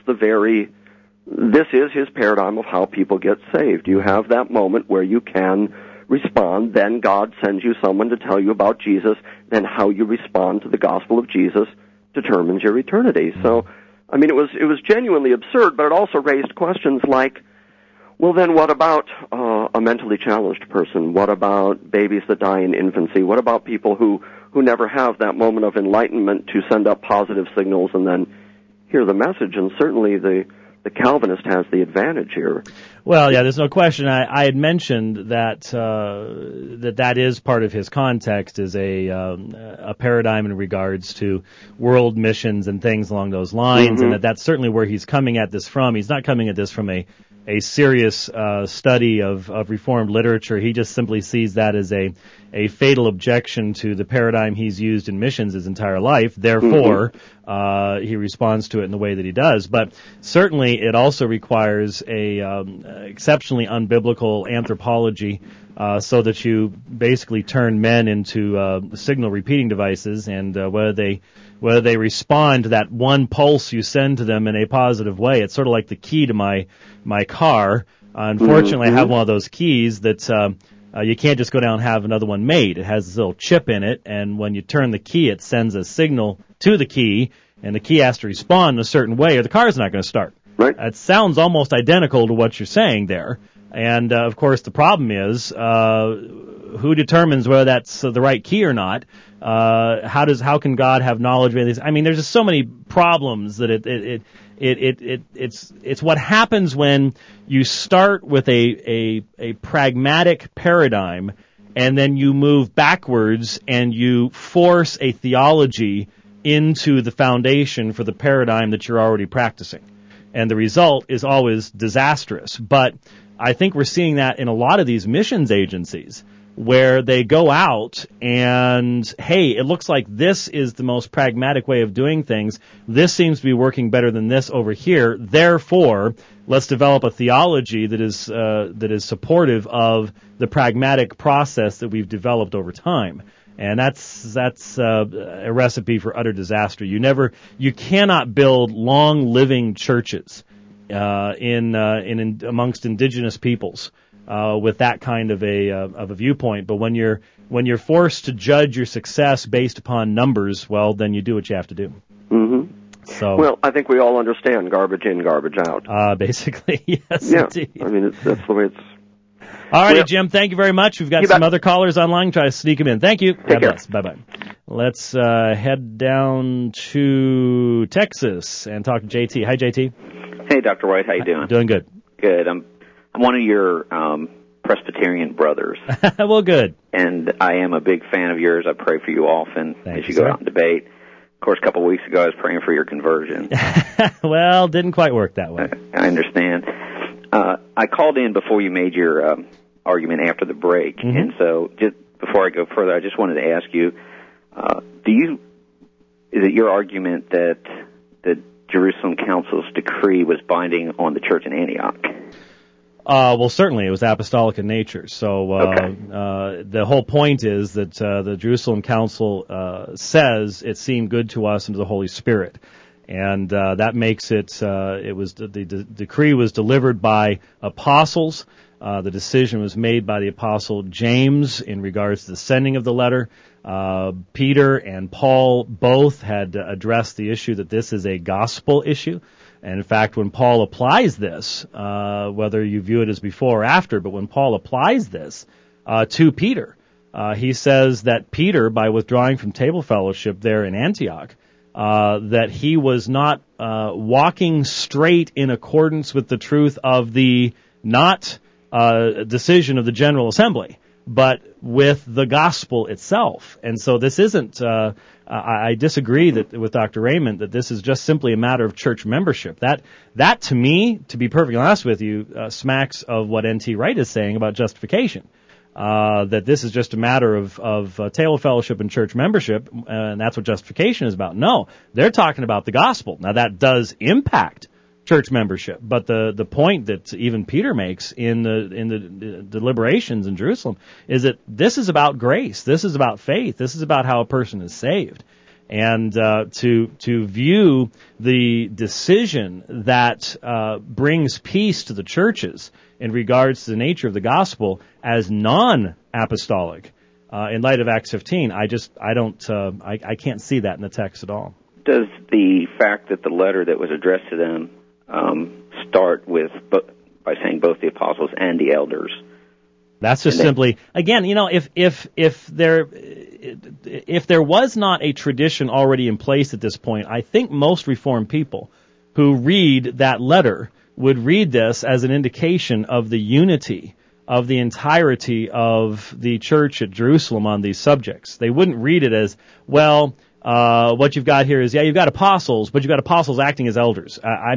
this is his paradigm of how people get saved. You have that moment where you can respond, then God sends you someone to tell you about Jesus, then how you respond to the gospel of Jesus determines your eternity. So, I mean, it was genuinely absurd, but it also raised questions like, well, then what about a mentally challenged person? What about babies that die in infancy? What about people who never have that moment of enlightenment to send up positive signals and then hear the message? And certainly the Calvinist has the advantage here. Well, yeah, there's no question. I had mentioned that that is part of his context, is a paradigm in regards to world missions and things along those lines, and that's certainly where he's coming at this from. He's not coming at this from a serious study of Reformed literature. He just simply sees that as a fatal objection to the paradigm he's used in missions his entire life. Therefore, he responds to it in the way that he does. But certainly it also requires a exceptionally unbiblical anthropology, so that you basically turn men into signal repeating devices, and whether they respond to that one pulse you send to them in a positive way. It's sort of like the key to my car. Unfortunately, I have one of those keys that you can't just go down and have another one made. It has this little chip in it, and when you turn the key, it sends a signal to the key, and the key has to respond in a certain way, or the car's not going to start. Right. It sounds almost identical to what you're saying there. And, of course, the problem is who determines whether that's the right key or not? How can God have knowledge of these? I mean, there's just so many problems that it's what happens when you start with a pragmatic paradigm, and then you move backwards and you force a theology into the foundation for the paradigm that you're already practicing. And the result is always disastrous. But I think we're seeing that in a lot of these missions agencies, where they go out and, hey, it looks like this is the most pragmatic way of doing things. This seems to be working better than this over here. Therefore, let's develop a theology that is supportive of the pragmatic process that we've developed over time. And that's a recipe for utter disaster. You cannot build long living churches in amongst indigenous peoples with that kind of a viewpoint. But when you're forced to judge your success based upon numbers, well, then you do what you have to do. So, well, I think we all understand garbage in, garbage out. Basically, yes. Yeah, Indeed. I mean that's the way it's. All righty, Jim, thank you very much. We've got some other callers online. Try to sneak them in. Thank you. Take care. Bye-bye. Let's head down to Texas and talk to JT. Hi, JT. Hey, Dr. White. How you doing? Doing good. Good. I'm one of your Presbyterian brothers. Well, good. And I am a big fan of yours. I pray for you often as you go out and debate. Of course, a couple of weeks ago, I was praying for your conversion. Well, didn't quite work that way. I understand. I called in before you made your argument after the break, and so just before I go further, I just wanted to ask you: is it your argument that the Jerusalem Council's decree was binding on the church in Antioch? Well, certainly it was apostolic in nature. So the whole point is that the Jerusalem Council says it seemed good to us and to the Holy Spirit. And that makes it. It was the decree was delivered by apostles The decision was made by the Apostle James in regards to the sending of the letter. Peter and Paul both had addressed the issue that this is a gospel issue. And in fact, when Paul applies this, whether you view it as before or after, but when Paul applies this to Peter, he says that Peter, by withdrawing from table fellowship there in Antioch, that he was not walking straight in accordance with the truth of the not decision of the General Assembly, but with the gospel itself. And so this isn't, I disagree with Dr. Raymond that this is just simply a matter of church membership. That to me, to be perfectly honest with you, smacks of what N.T. Wright is saying about justification. That this is just a matter of table fellowship and church membership, and that's what justification is about. No, they're talking about the gospel. Now that does impact church membership, but the point that even Peter makes in the deliberations in Jerusalem is that this is about grace. This is about faith. This is about how a person is saved. And to view the decision that brings peace to the churches in regards to the nature of the gospel as non-apostolic in light of Acts 15, I can't see that in the text at all. Does the fact that the letter that was addressed to them start with by saying both the apostles and the elders? That's just simply, again, if there was not a tradition already in place at this point, I think most Reformed people who read that letter would read this as an indication of the unity of the entirety of the church at Jerusalem on these subjects. They wouldn't read it as, well, what you've got here is, you've got apostles, but you've got apostles acting as elders.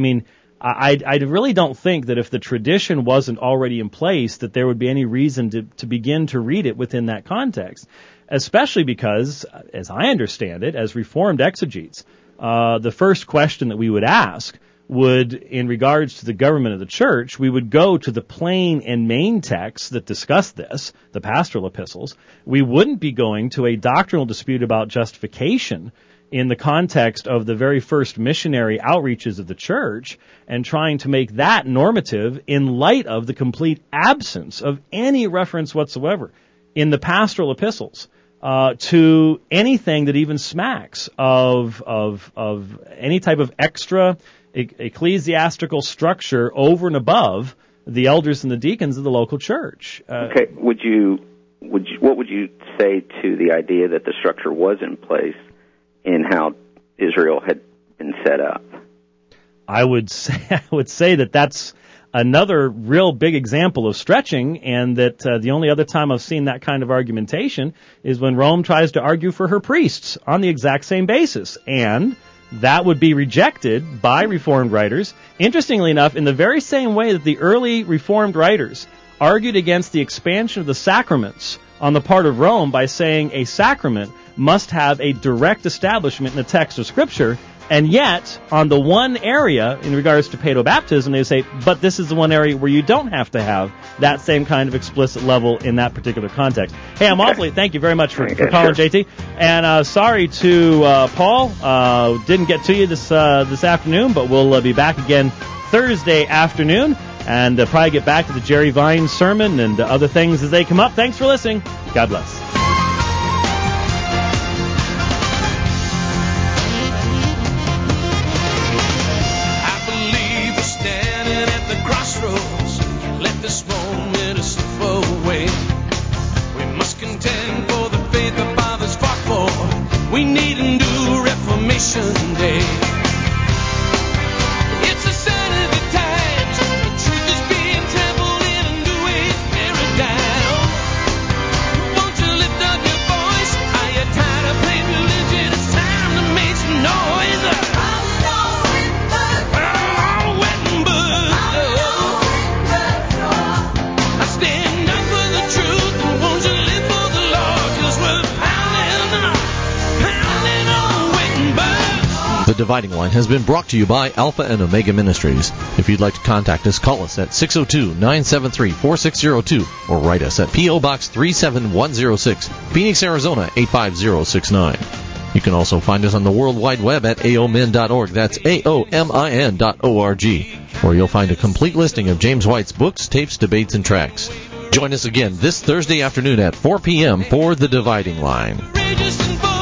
I really don't think that if the tradition wasn't already in place that there would be any reason to begin to read it within that context, especially because, as I understand it, as Reformed exegetes, the first question that we would ask would, in regards to the government of the church, we would go to the plain and main texts that discuss this, the pastoral epistles. We wouldn't be going to a doctrinal dispute about justification in the context of the very first missionary outreaches of the church and trying to make that normative in light of the complete absence of any reference whatsoever in the pastoral epistles to anything that even smacks of any type of extra ecclesiastical structure over and above the elders and the deacons of the local church. Okay, what would you say to the idea that the structure was in place in how Israel had been set up? I would say that that's another real big example of stretching, and that the only other time I've seen that kind of argumentation is when Rome tries to argue for her priests on the exact same basis, and that would be rejected by Reformed writers. Interestingly enough, in the very same way that the early Reformed writers argued against the expansion of the sacraments on the part of Rome by saying a sacrament must have a direct establishment in the text of Scripture, and yet, on the one area, in regards to paedobaptism, they say, but this is the one area where you don't have to have that same kind of explicit level in that particular context. Hey, thank you very much for calling, sure. JT. And sorry to Paul, didn't get to you this afternoon, but we'll be back again Thursday afternoon, and probably get back to the Jerry Vines sermon and other things as they come up. Thanks for listening. God bless. We need a new Reformation Day. It's a sign of the times. The truth is being trampled in a new age paradigm. Won't you lift up your voice? Are you tired of playing religion? It's time to make some noise. I stand up for the truth. Won't you live for the Lord? 'Cause we're The Dividing Line has been brought to you by Alpha and Omega Ministries. If you'd like to contact us, call us at 602-973-4602 or write us at P.O. Box 37106, Phoenix, Arizona 85069. You can also find us on the World Wide Web at aomin.org. That's aomin.org, where you'll find a complete listing of James White's books, tapes, debates, and tracks. Join us again this Thursday afternoon at 4 p.m. for The Dividing Line. Courageous and bold.